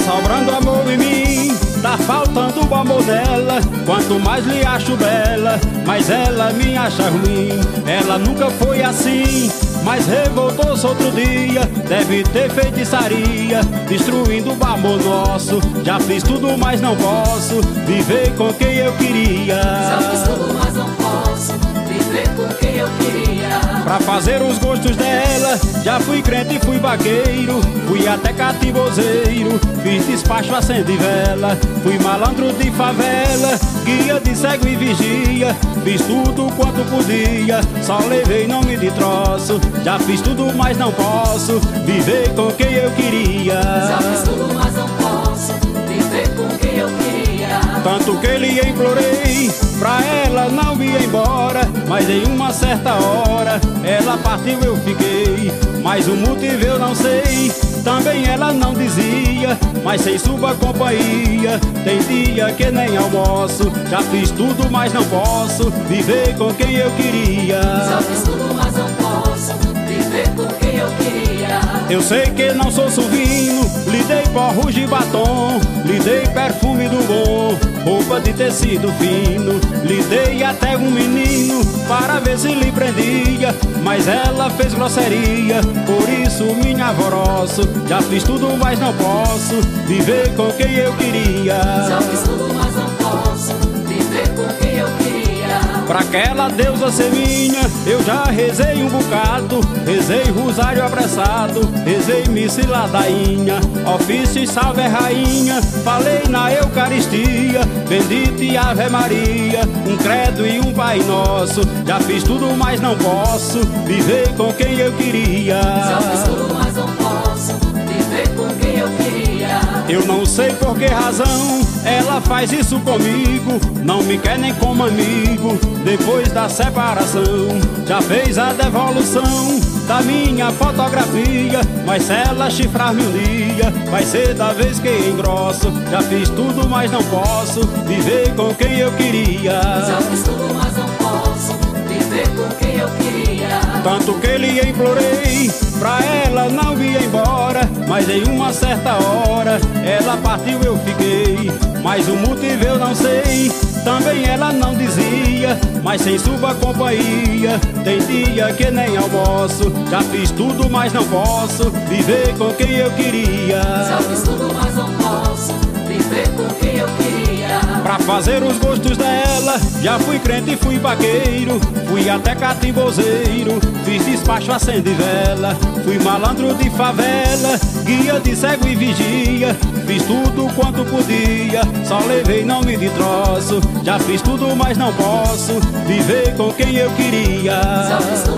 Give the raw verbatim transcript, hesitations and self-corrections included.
sobrando amor em mim, tá faltando o amor dela. Quanto mais lhe acho bela, mais ela me acha ruim. Ela nunca foi assim, mas revoltou-se outro dia. Deve ter feitiçaria, destruindo o amor nosso. Já fiz tudo, mas não posso viver com quem eu queria. Já fiz tudo, mas não posso viver com quem eu queria. Pra fazer os gostos dela, já fui crente e fui vaqueiro. Fui até cativozeiro, fiz despacho, acende vela. Fui malandro de favela, guia de cego e vigia. Fiz tudo quanto podia, só levei nome de troço. Já fiz tudo, mas não posso viver com quem eu queria. Já fiz tudo, mas não posso viver com quem eu queria. Tanto que lhe implorei pra ela não ir embora, mas em uma certa hora ela partiu, eu fiquei. Mas o motivo eu não sei, também ela não dizia, mas sem sua companhia tem dia que nem almoço. Já fiz tudo, mas não posso viver com quem eu queria. Já fiz tudo, mas não posso viver com quem eu queria. Eu sei que não sou suvino, lhe dei porros de batom, lhe dei perfume do bom, roupa de tecido fino, lhe dei até um menino para ver se lhe prendia, mas ela fez grosseria, por isso me alvoroço. Já fiz tudo, mas não posso viver com quem eu queria. Já fiz tudo, mas não posso viver com quem eu queria. Pra aquela deusa ser minha, eu já rezei um bocado. Rezei rosário apressado, rezei missa e ladainha, ofício e salve rainha. Falei na Eucaristia, bendita e Ave Maria, um credo e um Pai Nosso. Já fiz tudo, mas não posso viver com quem eu queria. Já fiz tudo, mas não posso viver com quem eu queria. Eu não sei por que razão ela faz isso comigo, não me quer nem como amigo. Depois da separação, já fez a devolução da minha fotografia, mas se ela chifrar-me um dia, vai ser da vez que engrosso. Já fiz tudo, mas não posso viver com quem eu queria. Já fiz tudo, mas não posso viver com quem eu queria. Tanto que lhe implorei pra ela não ir embora, mas em uma certa hora ela partiu, eu fiquei. Mas o motivo eu não sei, também ela não dizia, mas sem sua companhia tem dia que nem almoço. Já fiz tudo, mas não posso viver com quem eu queria. Já fiz tudo, mas não posso viver com quem eu queria. Pra fazer os gostos dela, já fui crente e fui vaqueiro. Fui até cativozeiro, fiz despacho, acende vela. Fui malandro de favela, guia de cego e vigia. Fiz tudo quanto podia, só levei nome de troço. Já fiz tudo, mas não posso viver com quem eu queria. Já fiz